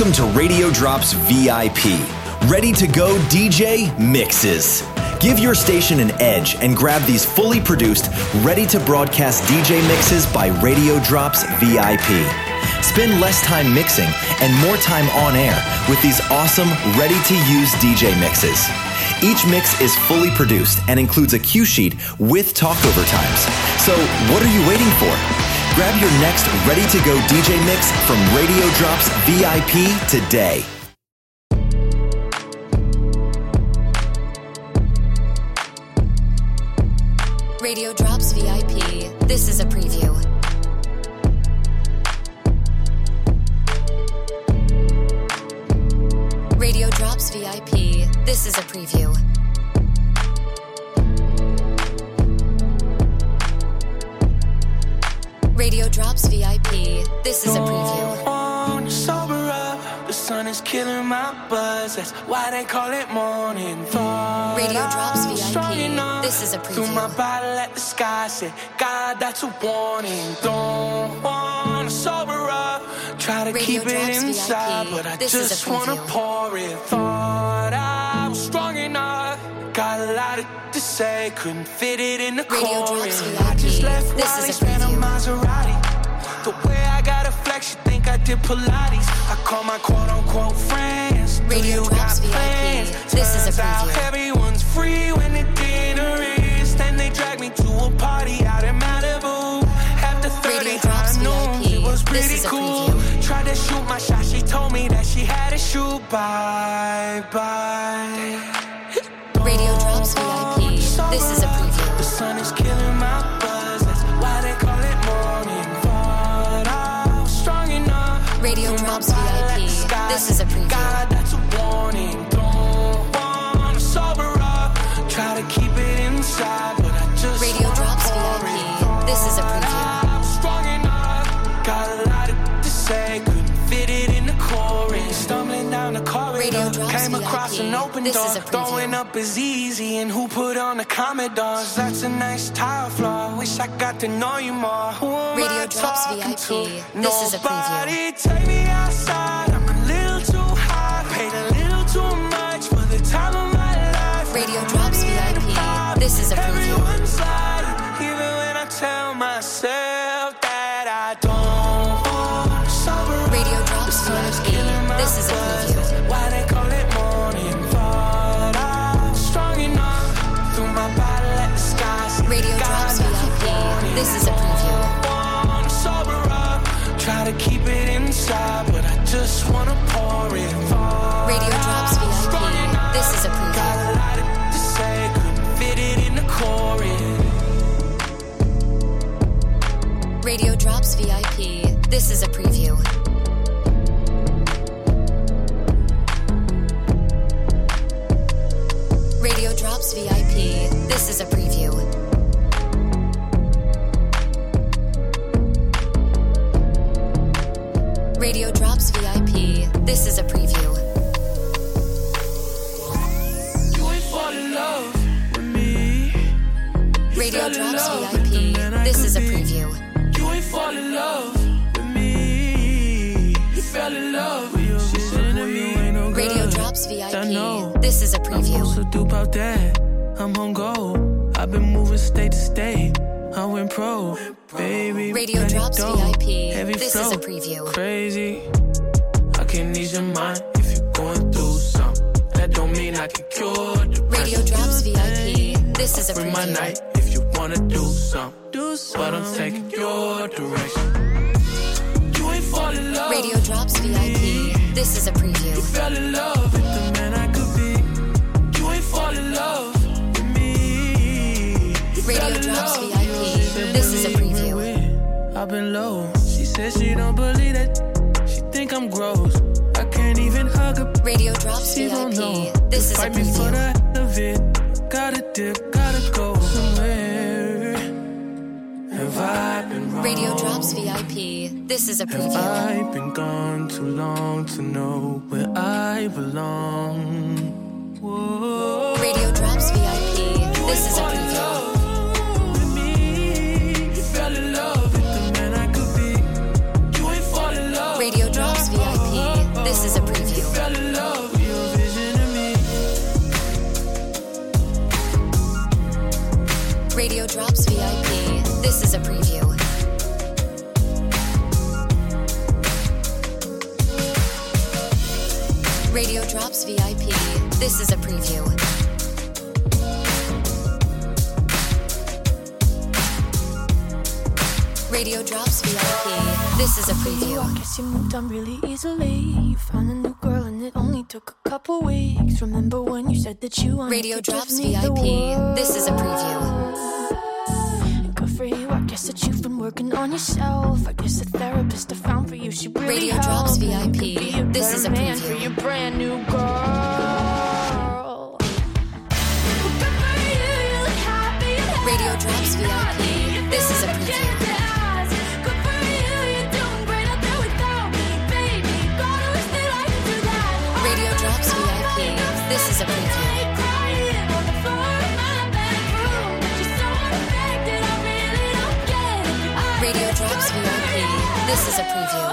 Welcome to Radio Drops VIP. Ready to go DJ mixes. Give your station an edge and grab these fully produced, ready to broadcast DJ mixes by Radio Drops VIP. Spend less time mixing and more time on air with these awesome, ready to use DJ mixes. Each mix is fully produced and includes a cue sheet with talkover times. So what are you waiting for? Grab your next ready-to-go DJ mix from Radio Drops VIP today. Radio Drops VIP. This is a preview. Radio Drops VIP. This is a preview. Radio Drops VIP. This is a preview. Sober up. The sun is killing my buzz. That's why they call it morning fall. Radio Drops VIP. This is a preview. Through my bottle at the sky, said, God, that's a warning. Don't wanna sober up. Try to Radio keep it Drops inside, VIP. but I This just is a wanna preview. pour it. Thought I was strong enough. Got a lot to say, couldn't fit it in the Radio chorus. Drops I just VIP. left This Raleigh, is a spent a preview. Maserati. The way I got a flex, you think I did Pilates. I call my quote-unquote friends. Radio Do you Drops got VIP. plans? This is a Turns out preview. everyone's free when the dinner is. Then they drag me to a party out in Malibu. After 30 Radio Drops high noons, VIP. it was This pretty is a cool. preview. Tried to shoot my shot, she told me that she had to shoot. Bye. Radio Drops VIP. This is a preview. The sun is killing my buzz. That's why they call it morning. Thought I was strong enough. Radio Drops VIP. This is a preview. God, that's a warning. Don't wanna sober up. Try to keep it inside, but I just Radio wanna Drops pour VIP. it. This is a preview. I'm strong enough. Got a lot to say. Couldn't fit it in the chorus. Stumbling down the corridor. Radio Drops Came across VIP. an open This door. is a preview. Throwing up is easy, and who put on the Commodores? That's a nice tile floor. Wish I got to know you more. Who am Radio I Drops talking VIP. to? This is a preview. Nobody take me outside. I'm a little too hot. Paid a little too much for the time of my life. Radio Drops VIP. This is a preview. Everyone's lying, even when I tell myself that I don't want to sober up. Radio Drops VIP. This is a preview. Why they call it morning? Thought I was strong enough. Threw my bottle at the sky. Radio Drops VIP. This is a preview. Wanna sober up. Try to keep it inside, but I just wanna pour it. Radio Drops VIP. This is a Got preview. a lot to say, couldn't fit it in the chorus. Radio Drops VIP. This is a preview. Radio Drops VIP. This is a preview. Radio Drops VIP. This is a preview. You ain't fall in love with me. Radio Drops VIP. This is a preview. You ain't fall in love with me. You fell in love with your vision. Radio Drops VIP. I know. This is a I'm preview. supposed to do about that. I'm on go. I've been moving state to state. I went pro, baby. Radio plenty Drops dough, VIP. heavy This flow, is a preview. Crazy. I can ease your mind if you're going through something. That don't mean I can cure the Radio Drops VIP. This is a Bring my preview. night if you wanna do something. But I'm taking your direction. You ain't fall in love. Radio Drops VIP. This is a preview. You fell in love with the man I could be. You ain't fall in love with me. You fell Radio in Drops love. VIP. This is a preview. I've been low. She said she don't believe that. She think I'm gross. I can't even hug her. Radio Drops She don't know. VIP. This is a Fight me for preview. the hell of it. Gotta dip, gotta go somewhere. Have I been wrong? Radio Drops VIP. This is a Have preview. I been gone too long to know where I belong? Whoa. Radio Drops VIP. This is a preview. With me, you fell in love with the man I could be. You ain't fall in love. Radio Drops VIP. This is a preview. Fell in love, your vision of me. Radio Drops VIP. This is a preview. Radio Drops VIP. This is a preview. Radio Drops VIP. This is a preview. I guess you moved on really easily. You found a new girl and it only took a couple weeks. Remember when you said that you wanted Radio to Drops give me VIP. the world? This is a preview. Good for you. I guess that you've been working on yourself. I guess the therapist I found for you should really Radio help. Drops You VIP. could be a This is a better man preview. for your brand new girl. Good for you. You look happy and healthy. Radio Drops VIP. This is a preview. Good for you. You're doing great out there without me, baby. God, I wish that I could do that. Radio Drops VIP. This is a preview. Crying on the floor of my bedroom. You're so unaffected, I really don't get it. Radio Drops VIP. This is a preview.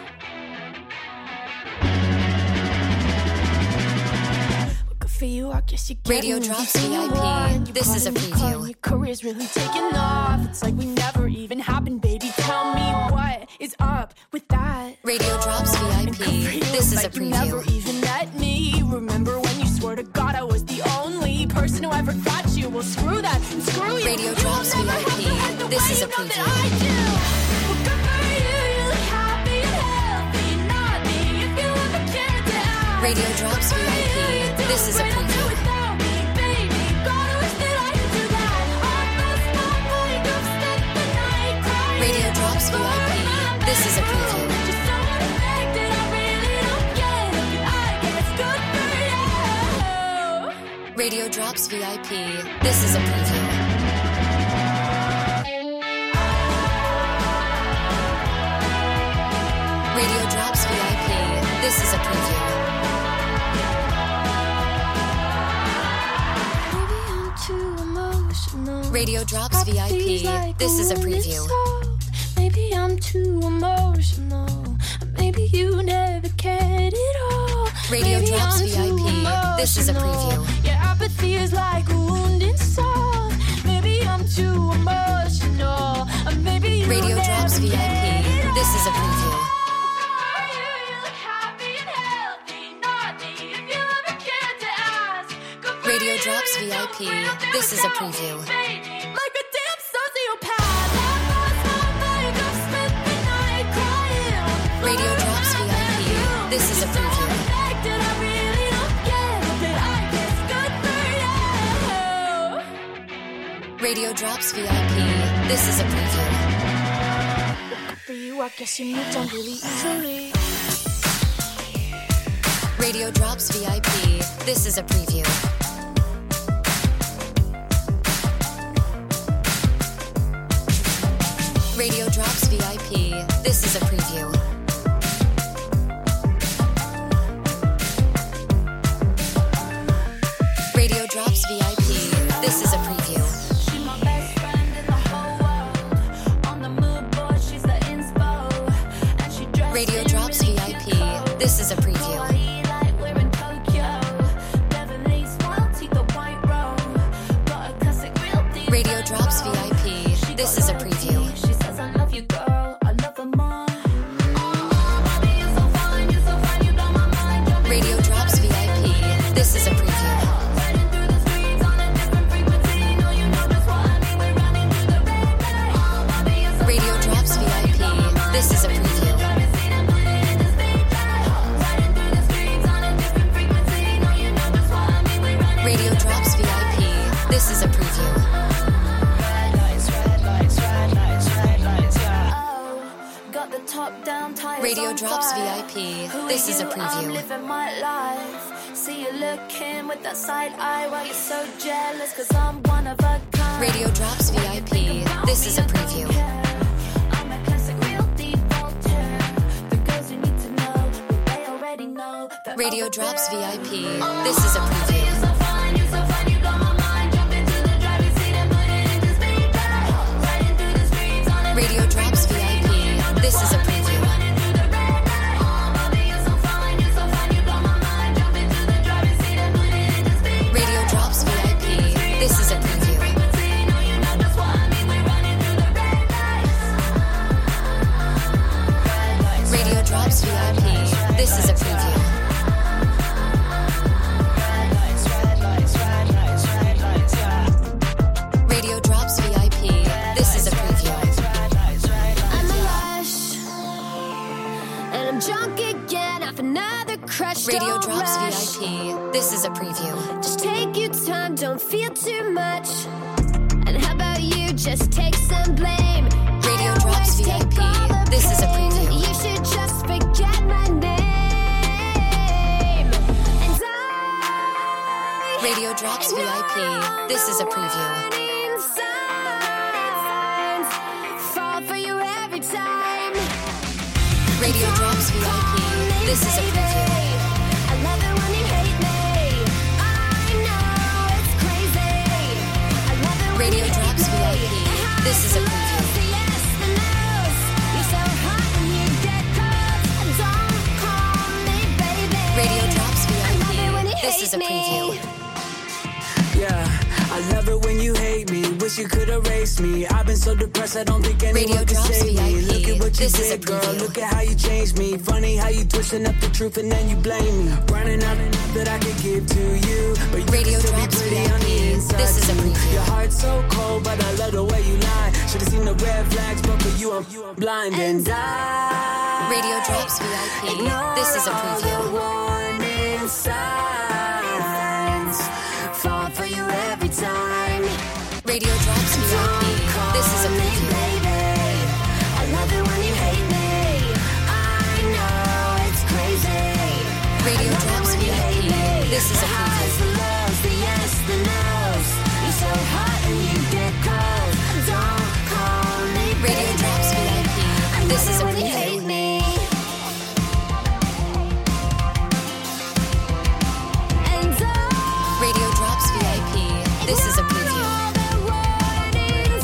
Good for you, I guess you get Radio me. Drops You VIP. want, you This is a bought new preview. car and your career's really taking off. It's like we never even happened, baby. Tell me what is up with that. Radio Drops And VIP. good for you, This it's is a like you never preview. even met me. Remember when you swore to God I was the only person who ever got you? Well, screw that and screw you. Radio You will Drops never VIP. have to act the This way is a you know that preview. I do. Well, good for you. You look happy and healthy, not me. If you ever cared to ask. Radio Drops VIP. This is a preview. Without me, baby. God, I wish that I could do that. I lost my mind, I've spent the night crying. Radio Drops VIP. This is a preview. Just so unaffected, I really don't get it. I guess good for you. Radio Drops VIP. This is a preview. Radio Drops VIP. This is a preview. Maybe I'm too emotional. Radio Drops VIP. This is a preview. Maybe I'm too emotional. Maybe you never cared at all. Radio Maybe Drops I'm too VIP. This is a emotional. preview. Your apathy is like a wound inside. Maybe I'm too emotional. Maybe you Radio never Drops VIP. cared at This is a preview. Radio Drops VIP. This is a preview. Like a damn sociopath. I lost my mind, I've spent the night crying. Radio Drops VIP. This is a preview. Affected, I really don't get it, but I guess good for you. Radio Drops VIP. This is a preview. Good for you, I guess you moved on really easily. Radio Drops VIP. This is a preview. Radio Drops VIP. This is a preview. Radio Drops VIP. This is a preview. She's my best friend in the whole world. On the mood board, she's the inspo. And she dressed Radio in Drops really VIP. cute clothes. This is a preview. Kawaii like we're in Tokyo. Beverly smile, teeth the white robe. Got a classic real deep. Radio Drops VIP. This is a preview. She says I love you, girl. I love her more. Radio Drops VIP. This is a preview. Radio Drops VIP. This is a preview. Radio Drops VIP. This is a preview. Radio Drops VIP. This is a I'm preview. living my life. See you looking with that side eye while you're so jealous, 'cause I'm one of a kind. Radio Drops VIP. This is a preview. I'm a classic real defaulter. The girls you need to know, they already know that Radio Drops VIP. This is a preview. You're so fine, you got my mind. Jump into the driver's seat and put it into speed. Riding through the streets on a Radio Drops VIP. This is a preview. running through the red light. Oh, baby, you're so fine, This is a preview. Radio Drops VIP. This is a preview. I'm a lush, and I'm drunk again off another crush. Radio Don't Drops rush. VIP. This is a preview. Just take your time, don't feel too much. And how about you just take some blame? Radio I Drops always take VIP. all the This is a pain. preview. You should just forget my name. And Radio Drops VIP. This is a preview. warning signs fall for you every time. Radio Drops VIP. This is a preview. I love it when you hate me. I know it's crazy. I love it when Radio you hate Drops me. VIP. This is a preview. The yes, the no's. You're so hot when you get close. Don't call me baby. Radio Drops I love it when VIP. you This hate is a me. preview. Yeah, I love it when you hate me. Wish you could erase me. I've been so depressed, I don't think anyone Radio can Drops save me. VIP. Look at what you This is a did, girl. preview. Look at how you changed me. Funny how you twisting up the truth and then you blame me. Running out that I could give to you, but you Radio can still be Drops pretty VIP. on the inside. This is a too. preview. Your heart's so cold, but I love the way you lie. Should've seen the red flags, but for you I'm blind and die. Radio Drops VIP. This is a preview. Warning signs fall for you every time. Radio Drops VIP. This is a preview. I love it when you hate me. I know it's crazy. Radio Drops VIP. This is a The preview. lows, the yes, the no's. You're so hot and you get cold. Don't call me Radio baby. Drops VIP. I This love is it a when you preview. hate me. And Radio Drops VIP. This is a preview. all the warning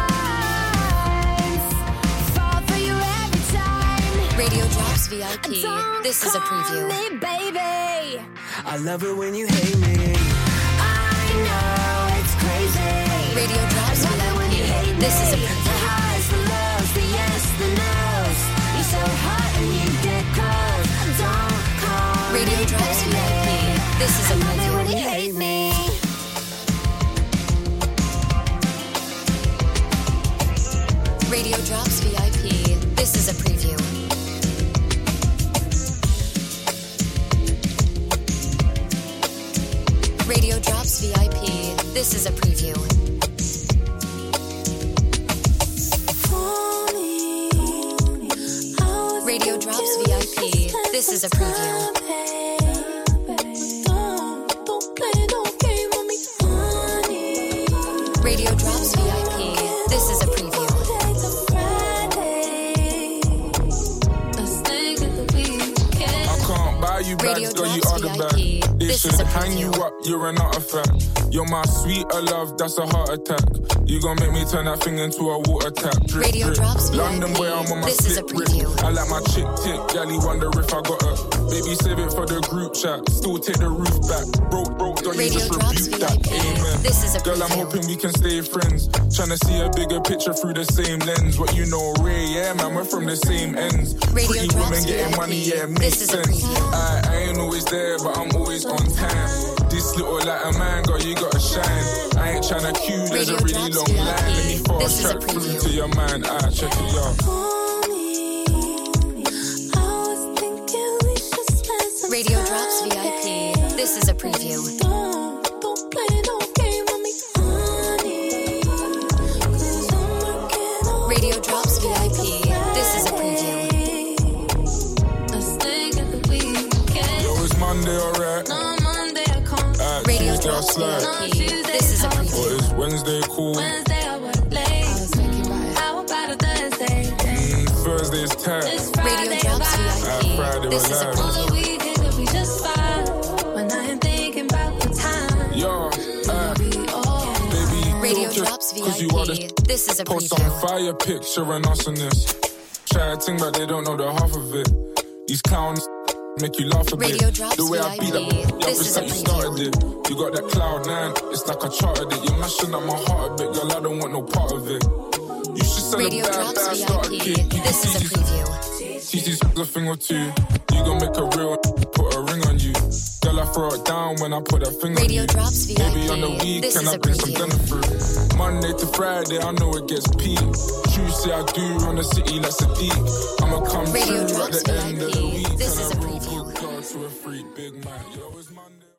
signs fall for you every time. Radio Drops VIP. This is a preview. Don't call me baby. I love it when you hate me. I know it's crazy. Radio Drops Love it when you hate VIP. me. This is a The preview. highs, the lows, the yes, the no's. You're so hot and you get cold. Don't call Radio me Drops baby. VIP. This is a I love it when preview. you hate me. Radio Drops VIP. This is a preview. Radio Drops VIP. This is a preview. Radio Drops VIP. This is a preview. Radio Drops VIP. This is a preview. I can't buy you Radio bags, girl, you Drops are the VIP. bag. It This should is a hang you preview. up, you're an artifact. You're my sweeter love, that's a heart attack. You gon' make me turn that thing into a water tap. Drip, Radio drip. Drops London VIP. boy, I'm on my This is a slip preview. wrist. I like my chick tick, galley wonder if I got her. Baby, save it for the group chat. Still take the roof back. Broke, don't you Radio just Drops rebuke that. VIP. Amen. This is a Girl, I'm preview. hoping we can stay friends. Tryna see a bigger picture through the same lens. What you know, Ray, yeah, man, we're from the same ends. Radio Pretty Drops women getting VIP. money, yeah, This makes is a sense. preview. I ain't always there, but I'm always on time. This little like a man, girl, you gotta shine. I ain't tryna queue, there's a Radio really Drops long VIP. line. Let me This fast is a track through preview. to your mind. Check it out. Radio Drops VIP. This is a preview. Radio Drops VIP. This is a preview. Yo, it's Monday, alright. Radio Tuesday, I Drops slide. VIP. This is a Or preview. it's Wednesday, cool. Thursday's tight. Radio Drops VIP. Friday This was is a live. preview. Yo, baby, Radio just Drops 'cause you are the VIP. This is a post some preview. fire picture and us in this. Try to think, but they don't know the half of it. These clowns make you laugh a bit. Radio Drops The way I beat up, VIP. yeah, This it's is a like you started it. You got that cloud nine, it's like I charted it. You're mashing up my heart a bit, girl. I don't want no part of it. You should send Radio a bad, Drops bad start VIP. kid. This is a preview. TC's a thing or two. You gon' make a real put a ring on you. Girl, I throw it down when I put that finger on you. Radio Drops VIP. Maybe on the weekend I bring some dinner through. Monday to Friday, I know it gets peak. Tuesday I do run the city like Sadiq. I'ma come Radio through at Drops the end of the VIP. week. This and is I a roll preview. good cards to a freak big man. Yo, it's Monday.